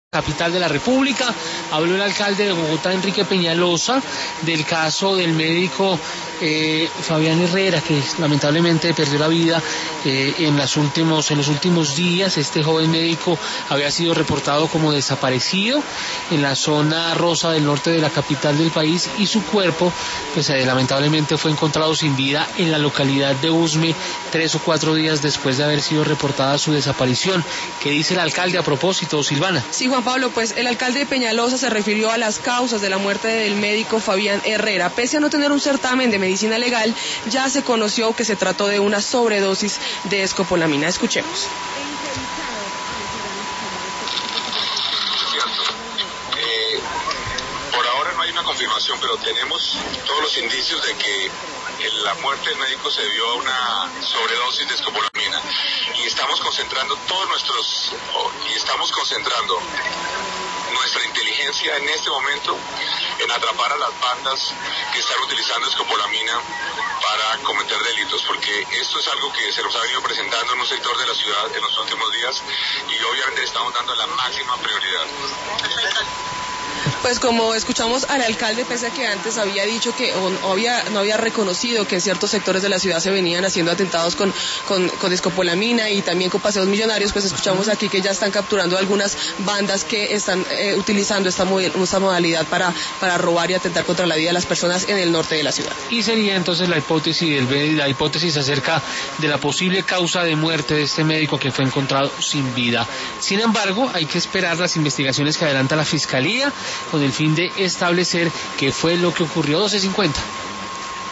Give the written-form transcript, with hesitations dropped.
Capital de la República. Habló el alcalde de Bogotá, Enrique Peñalosa, del caso del médico Fabián Herrera, que lamentablemente perdió la vida en los últimos días. Este joven médico había sido reportado como desaparecido en la zona rosa del norte de la capital del país, y su cuerpo pues lamentablemente fue encontrado sin vida en la localidad de Usme 3 o 4 días después de haber sido reportada su desaparición. ¿Qué dice el alcalde a propósito, Silvana? Sí, Juan Pablo, pues el alcalde de Peñalosa se refirió a las causas de la muerte del médico Fabián Herrera. Pese a no tener un certamen de medicina legal, ya se conoció que se trató de una sobredosis de escopolamina. Escuchemos. Por ahora no hay una confirmación, pero tenemos todos los indicios de que la muerte del médico se debió a una sobredosis de escopolamina, y estamos concentrando nuestra inteligencia en este momento en atrapar a las bandas que están utilizando escopolamina para cometer delitos, porque esto es algo que se nos ha venido presentando en un sector de la ciudad en los últimos días, y obviamente le estamos dando la máxima prioridad. Pues como escuchamos al alcalde, pese a que antes había dicho que no había reconocido que en ciertos sectores de la ciudad se venían haciendo atentados con escopolamina y también con paseos millonarios, pues escuchamos aquí que ya están capturando algunas bandas que están utilizando esta modalidad para robar y atentar contra la vida de las personas en el norte de la ciudad. Y sería entonces la hipótesis acerca de la posible causa de muerte de este médico que fue encontrado sin vida. Sin embargo, hay que esperar las investigaciones que adelanta la Fiscalía con el fin de establecer qué fue lo que ocurrió. 12:50.